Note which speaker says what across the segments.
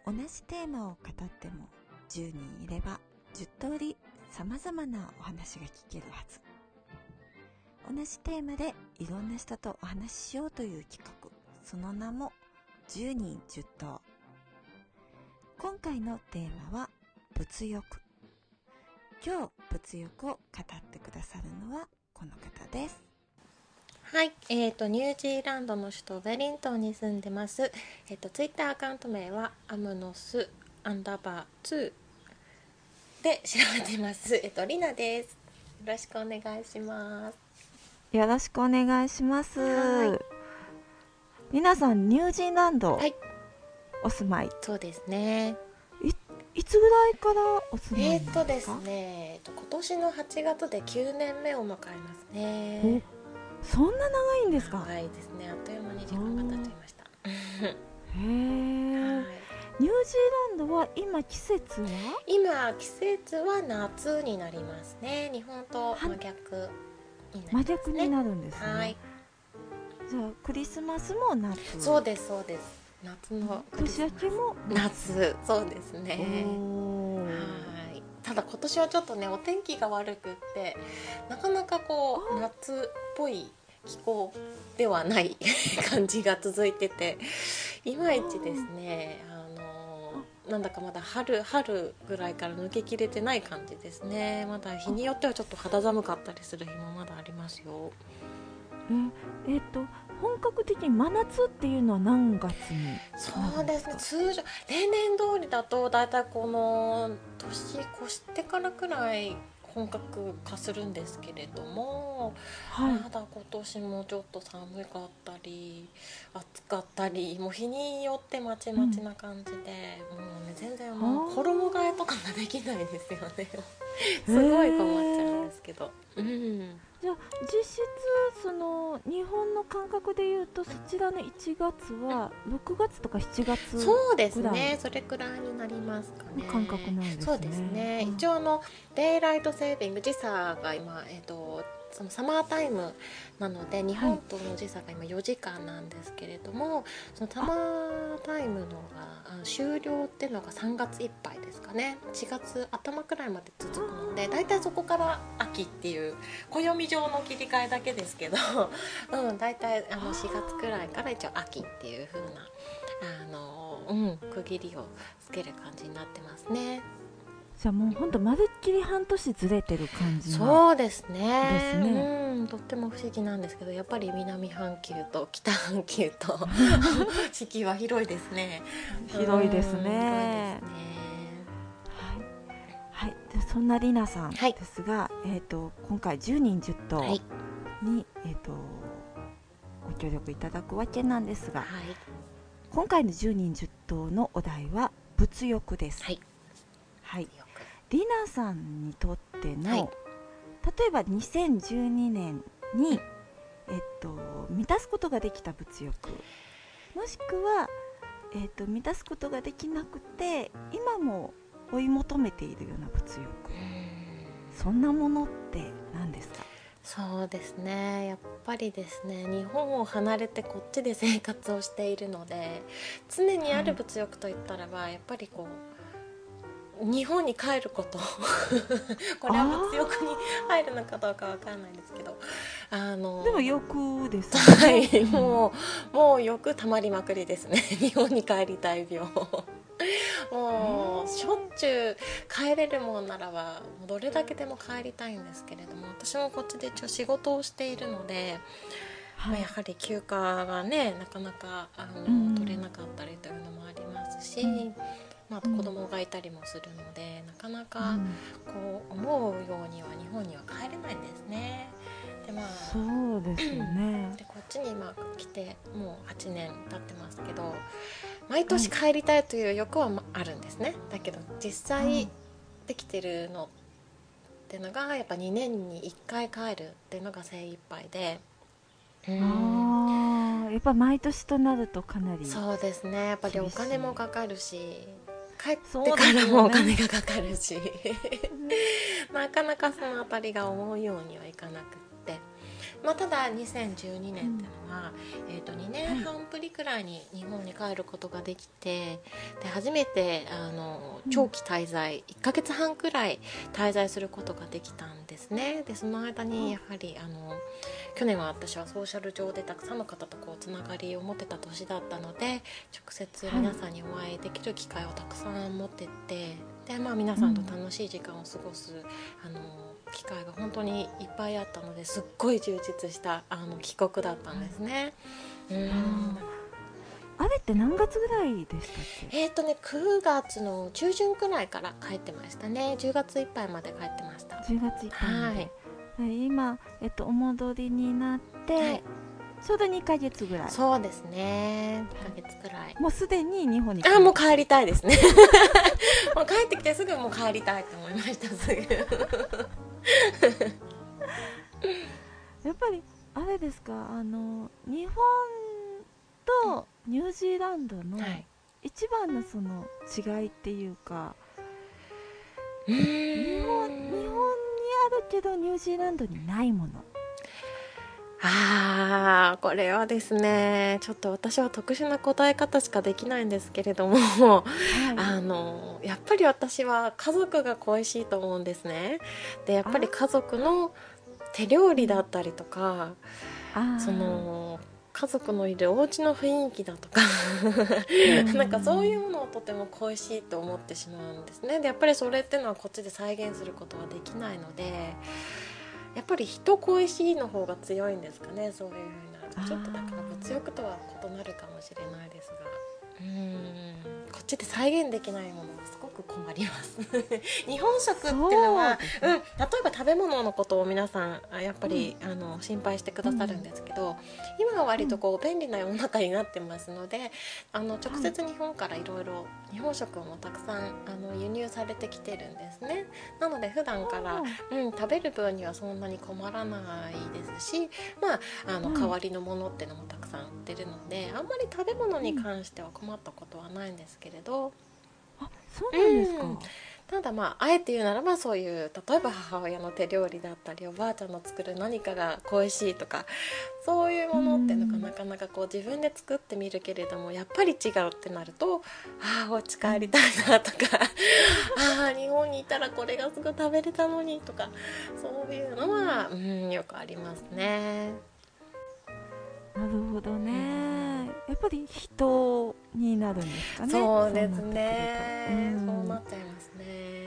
Speaker 1: 同じテーマを語っても10人いれば10通り様々なお話が聞けるはず。同じテーマでいろんな人とお話ししようという企画、その名も10人10答。今回のテーマは物欲。今日物欲を語ってくださるのはこの方です。
Speaker 2: はい、ニュージーランドの首都ウェリントンに住んでます。ツイッターアカウント名はアムノス_2で調べてます。リナです。よろしくお願いします。
Speaker 1: よろしくお願いします。皆さんニュージーランド、お住まい。
Speaker 2: そうですね。
Speaker 1: いつぐらいからお住まいですか？
Speaker 2: ですね、今年の8月で9年目を迎えますね。
Speaker 1: そんな長いんですか？
Speaker 2: 長いですね。あっという間に時間が経っちゃいました。
Speaker 1: へえ。ニュージーランドは今季節は
Speaker 2: 夏になりますね。日本と真逆になりますね。
Speaker 1: 真逆になるんですね。
Speaker 2: はい。
Speaker 1: じゃあクリスマスも夏。
Speaker 2: そうですそうです。夏の
Speaker 1: 年明けも
Speaker 2: 夏。そうですね。はい。ただ今年はちょっとねお天気が悪くってなかなか夏っぽい気候ではない感じが続いてて、いまいちですね。なんだかまだ春ぐらいから抜けきれてない感じですね。まだ日によってはちょっと肌寒かったりする日もまだありますよ。
Speaker 1: 本格的に真夏っていうのは何月に？
Speaker 2: そうですね、通常例年通りだとだいたいこの年越してからくらい本格化するんですけれども、まだ今年もちょっと寒かったり暑かったり、もう日によってまちまちな感じで、もうね全然衣替えとかができないですよねすごい困っちゃうんですけど、
Speaker 1: じゃあ実質日本の感覚でいうとそちらの1月は6月とか7月ぐらい？
Speaker 2: そうですね、それくらいになりますかね。
Speaker 1: 感覚なんですね。
Speaker 2: そうですね。一応デイライトセービング時差が今そのサマータイムなので日本との時差が今4時間なんですけれども、そのサマータイムのが終了っていうのが3月いっぱいですかね。4月頭くらいまで続くので、だいたいそこから秋っていう暦上の切り替えだけですけどだいたい4月くらいから一応秋っていう風な区切りをつける感じになってますね。
Speaker 1: じゃあもうほんとまるっきり半年ずれてる感じ。
Speaker 2: そうですね。とっても不思議なんですけど、やっぱり南半球と北半球と四季は広いですね。
Speaker 1: 広いですね。はい、でそんなりなさんですが、今回10人10答に、ご協力いただくわけなんですが、今回の10人10答のお題は物欲です。りなさんにとっての、例えば2012年に、満たすことができた物欲、もしくは、満たすことができなくて今も追い求めているような物欲、そんなものって何ですか？
Speaker 2: そうですね、やっぱりですね、日本を離れてこっちで生活をしているので、常にある物欲といったらば、やっぱり日本に帰ることこれは物欲に入るのかどうかわからないですけど、
Speaker 1: でも欲です
Speaker 2: ね。もう欲たまりまくりですね日本に帰りたい病もうしょっちゅう帰れるもんならばどれだけでも帰りたいんですけれども、私もこっちで一応仕事をしているので、やはり休暇がねなかなか取れなかったりというのもありますし、あと子供がいたりもするので、なかなか思うようには日本には帰れないんですね。で
Speaker 1: そうですよね。
Speaker 2: でこっちに今来てもう8年経ってますけど、毎年帰りたいという欲はあるんですね。だけど実際できてるのっていうのがやっぱ2年に1回帰るっていうのが精一杯で、
Speaker 1: やっぱ毎年となるとかなり。
Speaker 2: そうですね、やっぱりお金もかかるし、帰ってからもお金がかかるしなかなかそのあたりが思うようにはいかなくって、 ただ2012年っていうのは、2年半ぶりくらいに日本に帰ることができて、で初めて長期滞在、1ヶ月半くらい滞在することができたんですね。でその間にやはり去年は私はソーシャル上でたくさんの方とつながりを持ってた年だったので、直接皆さんにお会いできる機会をたくさん持ってって、で皆さんと楽しい時間を過ごす機会が本当にいっぱいあったので、すっごい充実した帰国だったんですね。
Speaker 1: あれって何月ぐらいでしたっけ
Speaker 2: ？9月の中旬くらいから帰ってましたね。10月いっぱいまで帰ってました。
Speaker 1: 10月いっぱいまで、はい、今、お戻りになって、はい、ちょうど2ヶ月ぐらい。
Speaker 2: そうですね、2ヶ月くらい。
Speaker 1: もうすでに日本に
Speaker 2: もう帰りたいですねもう帰ってきてすぐもう帰りたいと思いました。すぐ
Speaker 1: やっぱりあれですか、日本とニュージーランドの一番のその違いっていうか、日本にあるけどニュージーランドにないもの。
Speaker 2: これはですね、ちょっと私は特殊な答え方しかできないんですけれども、はい、やっぱり私は家族が恋しいと思うんですね。でやっぱり家族の手料理だったりとか、その家族のいるお家の雰囲気だとかなんかそういうものをとても恋しいと思ってしまうんですね。でやっぱりそれっていうのはこっちで再現することはできないので、やっぱり人恋しいの方が強いんですかね。そういう風になるとちょっとだから物欲とは異なるかもしれないですが、こっちで再現できないものはすごく困ります日本食っていうのは、例えば食べ物のことを皆さんやっぱり、心配してくださるんですけど、今は割と便利な世の中になってますので、直接日本からいろいろ日本食もたくさん輸入されてきてるんですね。なので普段から、食べる分にはそんなに困らないですし、代わりのものっていうのもたくさん売ってるので、あんまり食べ物に関しては困ったことはないんですけれど、
Speaker 1: そうなんですか。
Speaker 2: ただあえて言うならば、そういう例えば母親の手料理だったりおばあちゃんの作る何かが恋しいとか、そういうものっていうのがなかなか自分で作ってみるけれどもやっぱり違うってなると、お家帰りたいなとか日本にいたらこれがすぐ食べれたのにとか、そういうのはよくありますね。
Speaker 1: なるほどね、やっぱり人になるんですかね。
Speaker 2: そうですね、そうなっちゃいますね。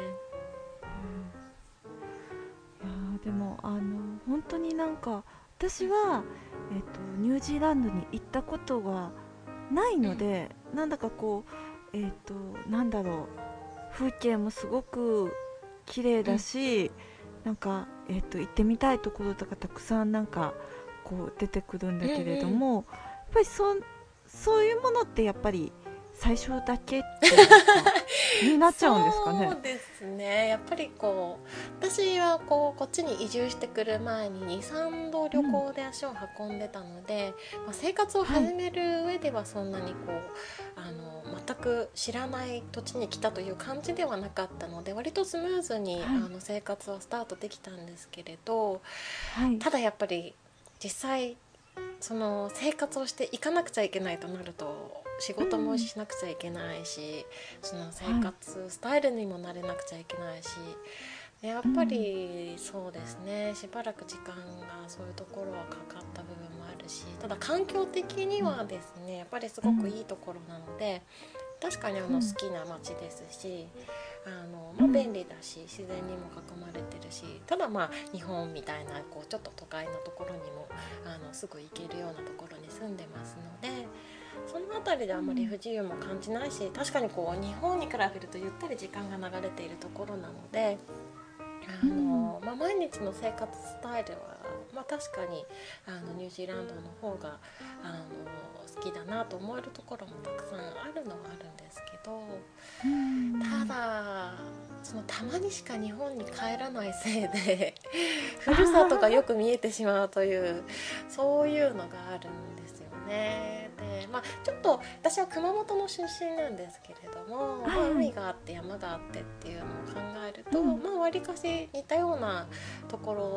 Speaker 1: いやでも本当になんか私は、ニュージーランドに行ったことがないので、なんだかなんだろう、風景もすごく綺麗だし、なんか、行ってみたいところとかたくさんなんか出てくるんだけれども、やっぱりそういうものってやっぱり最初だけってになっちゃうんですかね。
Speaker 2: そうですね、やっぱり私はこっちに移住してくる前に 2,3 度旅行で足を運んでたので、生活を始める上ではそんなに全く知らない土地に来たという感じではなかったので、割とスムーズに、生活はスタートできたんですけれど、ただやっぱり実際その生活をしていかなくちゃいけないとなると、仕事もしなくちゃいけないし、その生活スタイルにもなれなくちゃいけないし、やっぱりそうですね、しばらく時間がそういうところはかかった部分もあるし、ただ環境的にはですね、やっぱりすごくいいところなので、確かに好きな街ですし、便利だし自然にも囲まれてるし、ただ日本みたいなちょっと都会のところにもすぐ行けるようなところに住んでますので、その辺りであまり不自由も感じないし、確かに日本に比べるとゆったり時間が流れているところなので、毎日の生活スタイルは、確かにニュージーランドの方が好きだなと思えるところもたくさんあるのはあるんですけど、ただたまにしか日本に帰らないせいでふるさとがよく見えてしまうという、そういうのがあるんですよね。でちょっと私は熊本の出身なんですけれども、海があって山があってっていうのを考えると、わりかし似たようなところ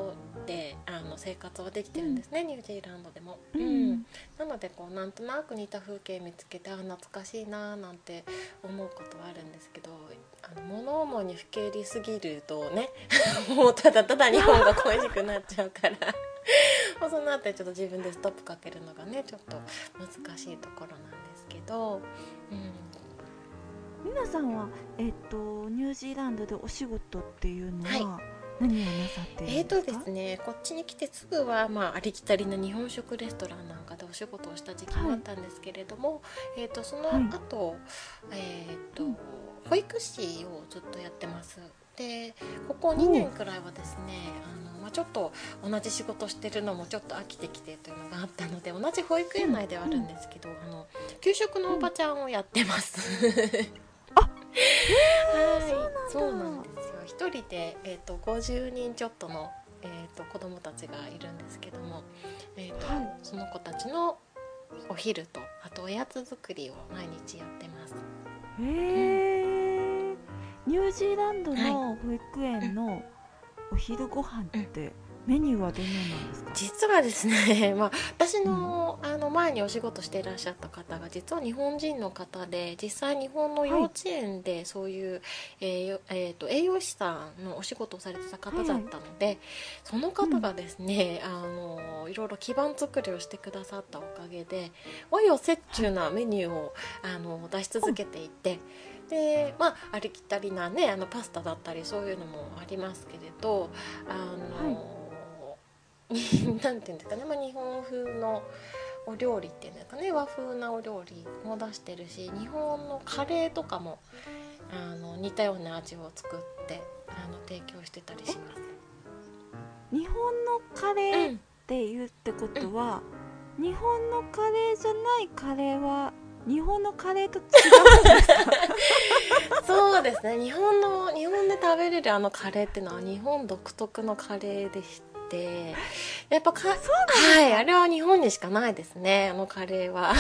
Speaker 2: で生活はできてるんですね、ニュージーランドでも、なのでこうなんとなく似た風景見つけて懐かしいななんて思うことはあるんですけど、物思いにふけりすぎるとねもうただただ日本が恋しくなっちゃうからそのあたりちょっと自分でストップかけるのがねちょっと難しいところなんですけど、
Speaker 1: 皆さんは、ニュージーランドでお仕事っていうのは何をなさっているんですか？
Speaker 2: ですね、こっちに来てすぐは、ありきたりな日本食レストランなんかでお仕事をした時期もあったんですけれども、その後、保育士をずっとやってます。でここ2年くらいはですねちょっと同じ仕事してるのもちょっと飽きてきてというのがあったので、同じ保育園内ではあるんですけど、給食のおばちゃんをやってますそうなんですよ。一人で、50人ちょっとの、子供たちがいるんですけども、その子たちのお昼とあとおやつ作りを毎日やってます。
Speaker 1: ニュージーランドの保育園のお昼ご飯ってメニューはどんななんですか？
Speaker 2: 実はですね、私の、前にお仕事していらっしゃった方が実は日本人の方で、実際日本の幼稚園でそういう、栄養士さんのお仕事をされてた方だったので、その方がですね、いろいろ基盤作りをしてくださったおかげで和洋折衷なメニューを出し続けていて、でありきたりなねパスタだったりそういうのもありますけれどなんていうんですかね、日本風のお料理っていうんですかね、和風なお料理も出してるし、日本のカレーとかも似たような味を作って提供してたりします。
Speaker 1: 日本のカレーって言うってことは、日本のカレーじゃないカレーは日本のカレーと違うんですか？
Speaker 2: そうですね、日本で食べれるカレーっていうのは日本独特のカレーでして、やっぱあれは日本にしかないですね、カレーは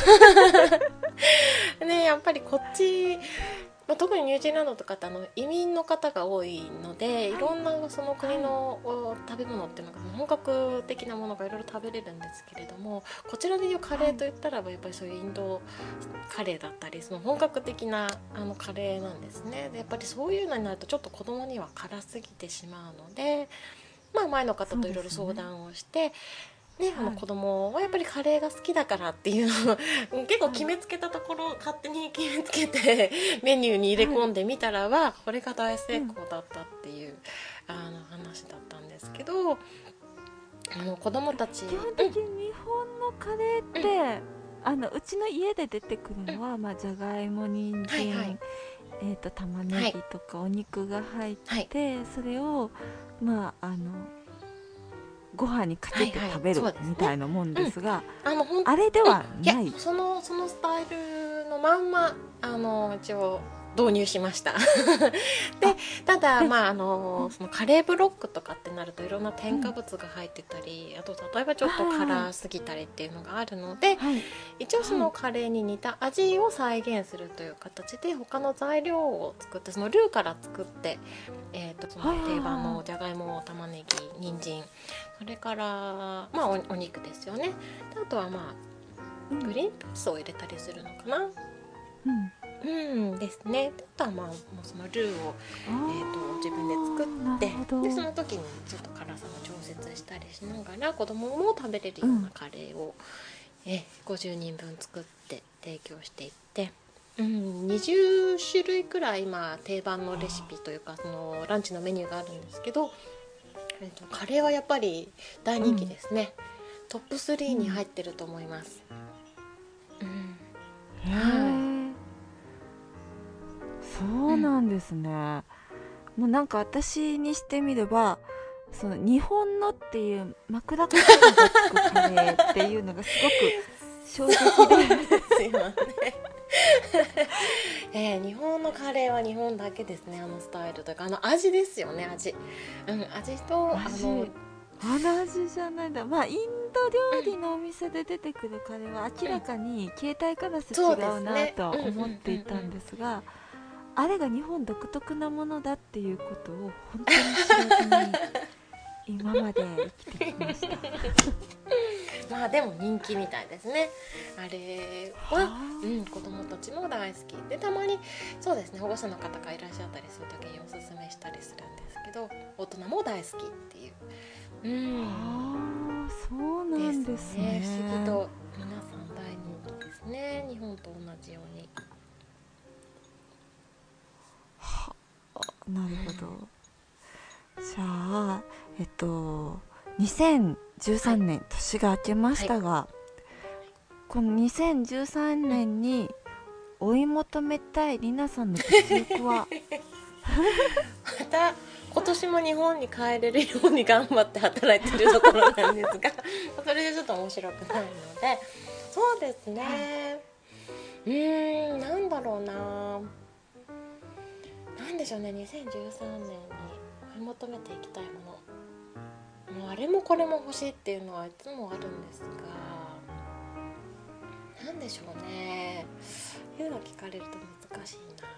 Speaker 2: ね、やっぱりこっち、特にニュージーランドとかって移民の方が多いので、いろんなその国の食べ物っていうのが本格的なものがいろいろ食べれるんですけれども、こちらでいうカレーといったらやっぱりそういうインドカレーだったりその本格的なカレーなんですね。でやっぱりそういうのになるとちょっと子供には辛すぎてしまうので、前の方といろいろ相談をして、子供はやっぱりカレーが好きだからっていうのを結構決めつけたところ、勝手に決めつけてメニューに入れ込んでみたらば、これが大成功だったっていう話だったんですけど、子供たち
Speaker 1: 基本的に日本のカレーって、うちの家で出てくるのは、じゃがいも、人参、玉ねぎとかお肉が入って、それをご飯にかけて食べるみたいなもんですが、あれではない。
Speaker 2: そのスタイルのまんま一応導入しましたでただそのカレーブロックとかってなるといろんな添加物が入ってたり、あと例えばちょっと辛すぎたりっていうのがあるので、一応そのカレーに似た味を再現するという形で他の材料を作って、そのルーから作って、その定番のじゃがいも、玉ねぎ、人参、それからお肉ですよね。であとはグリーンピースを入れたりするのかな。ですね。あとはもうそのルーを、自分で作って、でその時にちょっと辛さを調節したりしながら子供も食べれるようなカレーを、50人分作って提供していって、20種類くらい今定番のレシピというかそのランチのメニューがあるんですけど、カレーはやっぱり大人気ですね。トップ3に入ってると思います。
Speaker 1: そうなんですね。もうなんか私にしてみれば、その日本のっていう枕言葉がつくカレーっていうのがすごく衝撃
Speaker 2: ですよね日本のカレーは日本だけですね。スタイルというか味ですよね。味と
Speaker 1: 味じゃないんだ。インド料理のお店で出てくるカレーは明らかに形態からして違うなとは思っていたんですが、あれが日本独特なものだっていうことを本当に知らずに今まで生きてきました
Speaker 2: まあでも人気みたいですね。あれは、子供たちも大好きで、たまにそうですね、保護者の方がいらっしゃったりする時におすすめしたりするんですけど、大人も大好きっていう。
Speaker 1: そうなんですね。
Speaker 2: 不思議と皆さん大人気ですね、日本と同じように。
Speaker 1: なるほど。じゃあ2013年、年が明けましたが、この2013年に追い求めたいりなさんの物欲は
Speaker 2: また今年も日本に帰れるように頑張って働いてるところなんですがそれでちょっと面白くないので、そうですね、なんだろうな、なんでしょうね、2013年に追い求めていきたいもの、もうあれもこれも欲しいっていうのはいつもあるんですが、なんでしょうね、いうの聞かれると難しいな。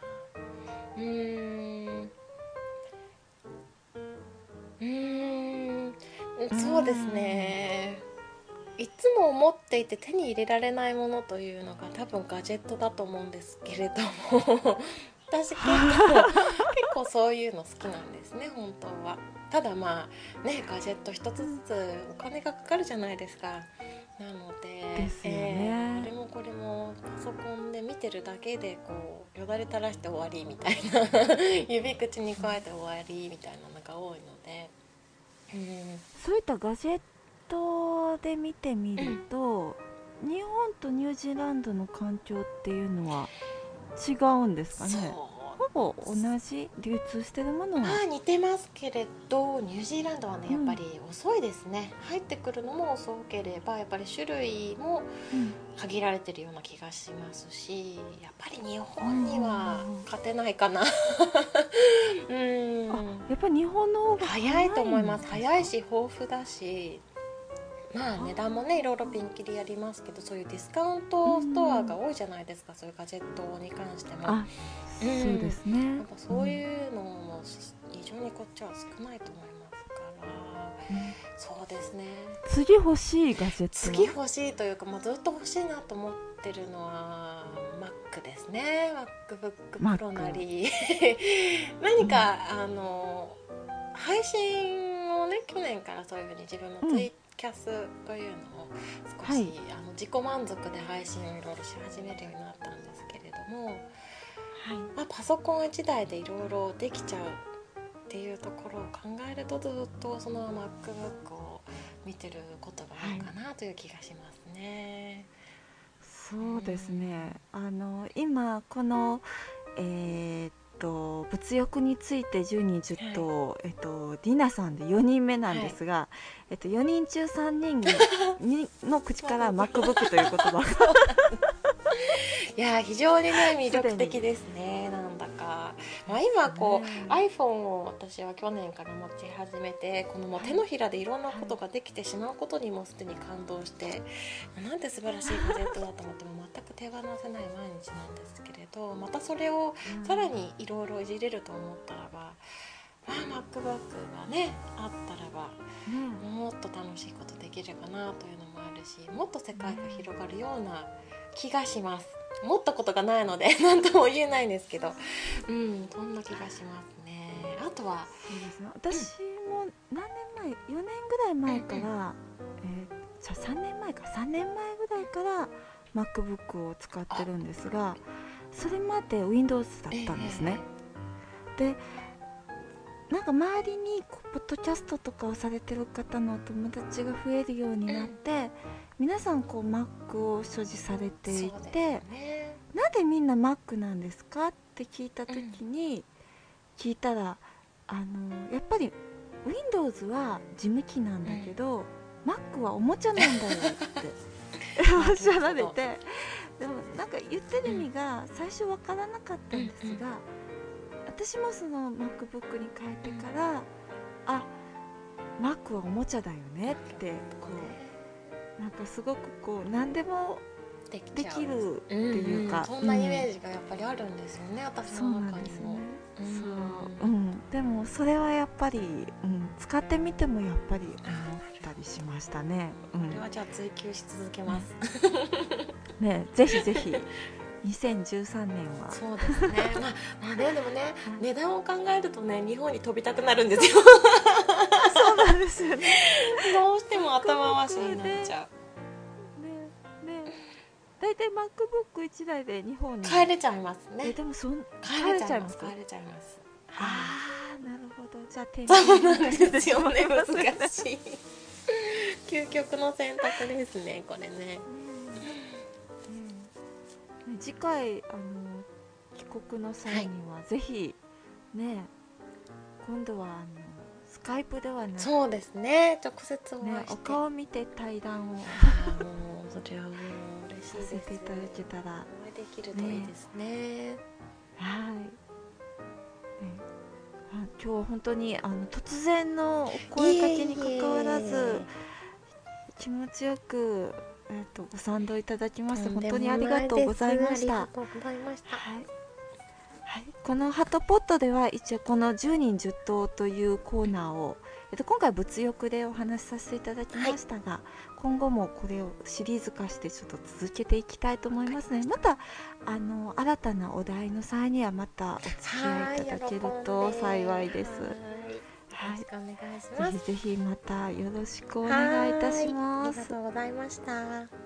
Speaker 2: そうですね、いつも思っていて手に入れられないものというのが多分ガジェットだと思うんですけれども私結構そういうの好きなんですね、本当は。ただまあね、ガジェット一つずつお金がかかるじゃないですか。なので
Speaker 1: ですよね、
Speaker 2: あれもこれもパソコンで見てるだけでこうよだれ垂らして終わりみたいな指口に加えて終わりみたいなのが多いので、
Speaker 1: そういったガジェットで見てみると、日本とニュージーランドの環境っていうのは違うんですかね。ほぼ同じ流通してるものは
Speaker 2: 似てますけれど、ニュージーランドはねやっぱり遅いですね、入ってくるのも遅ければやっぱり種類も限られてるような気がしますし、やっぱり日本には勝てないかなや
Speaker 1: っぱり日本の方が
Speaker 2: 早いと思います。早いし豊富だし、まあ値段もねいろいろピンキリありますけど、そういうディスカウントストアが多いじゃないですか、そういうガジェットに関しても。
Speaker 1: そうですね、
Speaker 2: なんかそういうのも非常にこっちは少ないと思いますから、そうですね、
Speaker 1: 次欲しいガジェットは、
Speaker 2: 次欲しいというか、ずっと欲しいなと思ってるのは Mac ですね。 MacBook Pro なり何か、配信をね去年からそういうふうに自分のツイキャスというのを少し、自己満足で配信をいろいろし始めるようになったんですけれども、パソコン1台でいろいろできちゃうっていうところを考えると、ずっとその MacBook を見てることが多いかなという気がしますね。
Speaker 1: そうですね、今この物欲について10人10頭、りなさんで4人目なんですが、4人中3人の口から MacBook という言葉が
Speaker 2: いや非常にね魅力的ですね。なんだか、今こう iPhone を私は去年から持ち始めて、このもう手のひらでいろんなことができてしまうことにもすでに感動して、なんて素晴らしいガジェットだと思っても全く手放せない毎日なんですけれど、またそれをさらにいろいろいじれると思ったらば、MacBook がねあったらば、もっと楽しいことできるかなというのもあるし、もっと世界が広がるような気がします。持ったことがないので何とも言えないんですけど、そんな気がしますね。あとは
Speaker 1: そうですね、私も何年前、4年ぐらい前から、3年前ぐらいから MacBook を使ってるんですが、それまで Windows だったんですね。でなんか周りにポッドキャストとかをされてる方のお友達が増えるようになって、皆さんMac を所持されていて、なんでみんな Mac なんですかって聞いた時に、聞いたらやっぱり Windows は事務機なんだけど、Mac はおもちゃなんだよっておっしゃられて、でもなんか言ってる意味が最初わからなかったんですが、私もその MacBook に変えてから、Mac はおもちゃだよねってなんかすごく何でもできるっていうか、
Speaker 2: そんなイメージがやっぱりあるんですよね、私の中にも。
Speaker 1: そう、でもそれはやっぱり、使ってみてもやっぱり思ったりしましたね。
Speaker 2: これはじゃあ追求し続けます。
Speaker 1: ね、ぜひぜひ。2013年は
Speaker 2: そうですね。まあね、でもね、値段を考えるとね、日本に飛びたくなるんですよ。
Speaker 1: そうなんですよね。
Speaker 2: どうしても頭回しになっちゃ
Speaker 1: う。ね。だいたい MacBook 1台で日本に
Speaker 2: 帰れちゃいますね。
Speaker 1: でも帰
Speaker 2: れちゃいます。
Speaker 1: ああ、なるほど。じゃあ
Speaker 2: そうなんですよね。難しい。究極の選択ですね、これね。
Speaker 1: 次回帰国の際にはぜひね、今度はスカイプではなく、
Speaker 2: そうですね、直接お会いして、
Speaker 1: お顔見て対談を
Speaker 2: それはもう嬉しいです。
Speaker 1: させていただけたら
Speaker 2: お会いできるといいですね。
Speaker 1: はい。今日は本当に突然のお声かけに関わらず気持ちよくご賛同いただきまして本当にありがとうございました。このハトポットでは一応この10人10答というコーナーを、今回物欲でお話しさせていただきましたが、今後もこれをシリーズ化してちょっと続けていきたいと思いますので、また新たなお題の際にはまたお付き合いいただけると幸いです。ぜひぜひまたよろしくお願いいたします。
Speaker 2: ありがとうございました。